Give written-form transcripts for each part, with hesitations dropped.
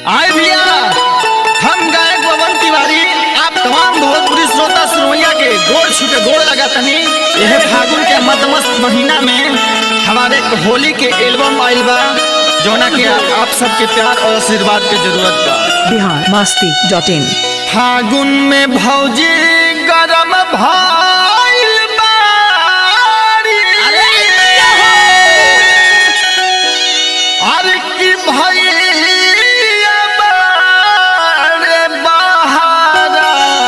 आए भैया, हम गायक पवन तिवारी आप तमाम भोजपुरी श्रोता सुरवैया के गोड़ छूटे गोड़ लगा तनी। यह फागुन के मदमस्त महीना में हमारे होली के एल्बम आइल बा, जोना के आप सबके प्यार और आशीर्वाद के जरूरत बा। biharmasti.in फागुन में भौजी गरम भइल बारी, अरे की भैया बारे बहारा।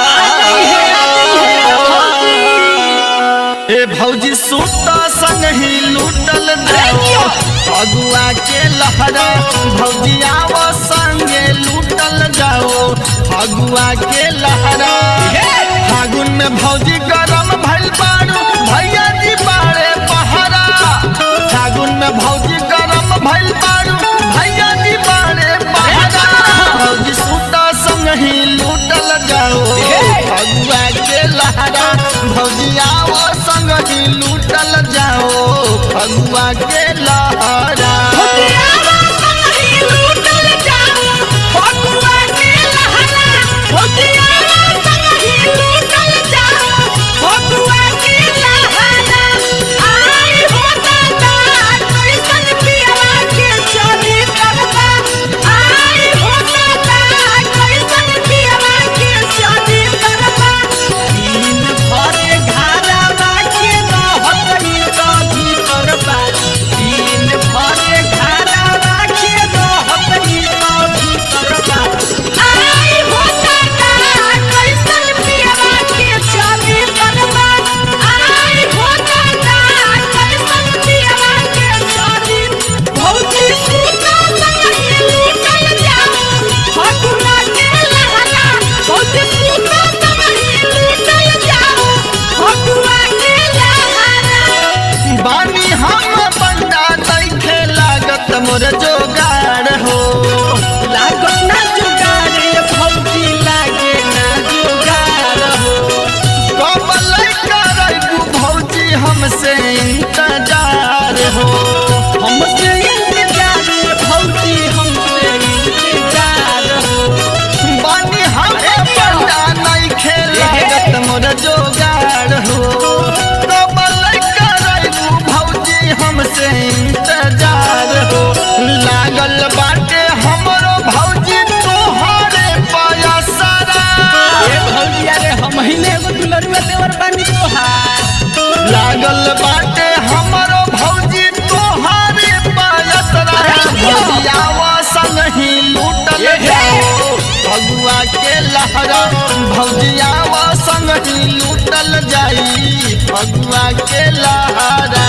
ए भौजी सूता संग ही लूटल जाओ अगुआ के लहरा, भौजी आवो संगे लूटल जाओ अगुआ के लहरा। फागुन में भौजी गरम भइल बारू, भैया जी बारे बहारा। फागुन में भौजी गरम भइल बारू, भैया जी बारे बहारा। भौजी सूता संग ही लूटल जाओ अगुआ के लहरा, भौजी आवो संग ही लूटल जाओ अगुआ के लहरा। मोर जोगाड़ हो लागो ना जोगाड़, भौजी लागे ना जोगाड़ हो। कबल करबू भौजी हमसे इंतजार हो, हमसे इंतजार भौजी हमसे इंतजार हो। बानी हम बंदा नहीं खेलागत मोर जोगाड़ हो, कबल करबू भौजी हमसे इंतजार हो। लागल बाटे हमरो भौजी तोहरे पयसरा, ए भौजी अरे हम ही एगो दुलरुआ देवर बानी तोहार। लागल बाटे हमरो भौजी तोहरे पयसरा, भौजी आवा संग ही लूटल जाओ अगुआ के लहरा। भौजी आवा संग ही लूटल जाई अगुआ के लहरा।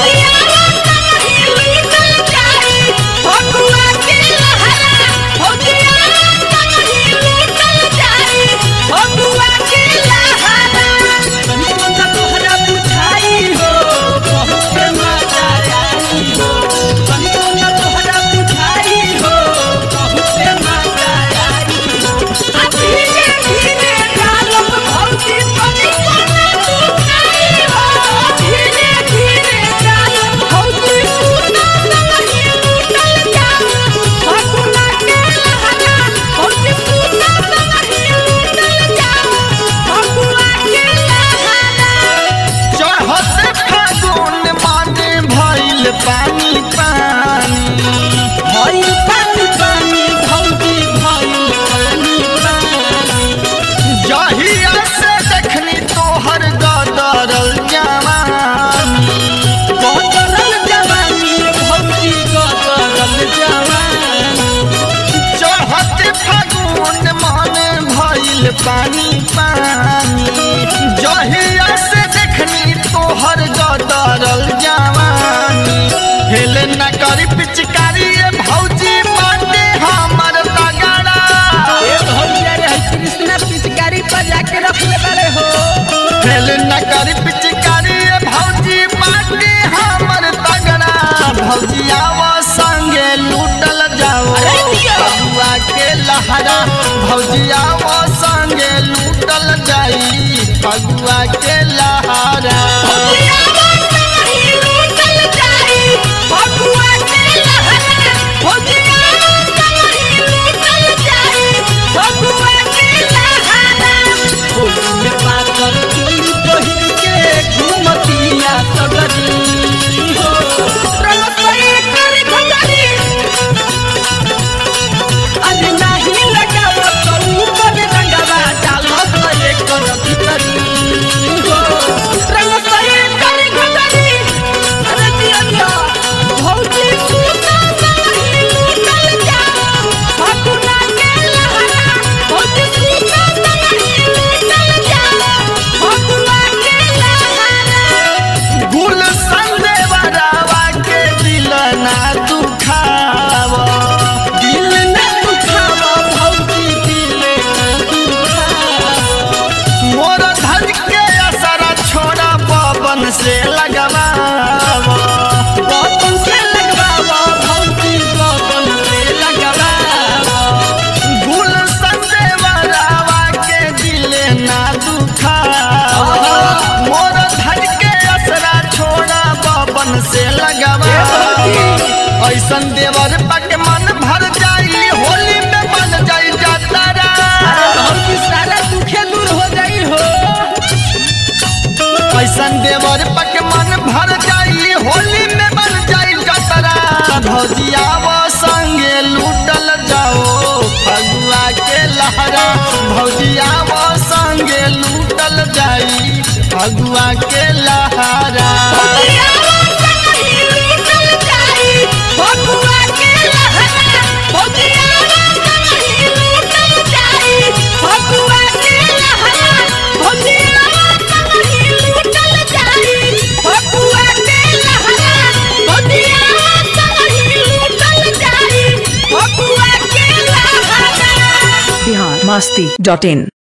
पानी पानी भइल पानी पानी भौजी भइल पानी पानी। जहिया से देखनी तोहर गदरल जवानी, गदरल जवानी भौजी गदरल जवानी। चढ़त फागुन मन भइल पानी पानी, जहिया से देखनी तोहर गदरल जवानी। हेल न करी पिचकारी भौजी बाटे हमर तगड़ा, ए भौजी अरे कृष्णा पिचकारी पर जाके रखले बारे हो। हेल न करी पिचकारी भौजी बाटे हमर तगड़ा, भौजी आवा संगे लूटल जाओ अगुआ के लहरा। भौजी आवा संगे लूटल जाई अगुआ के लहरा। भौजी फगुआ के लहरा biharmasti.in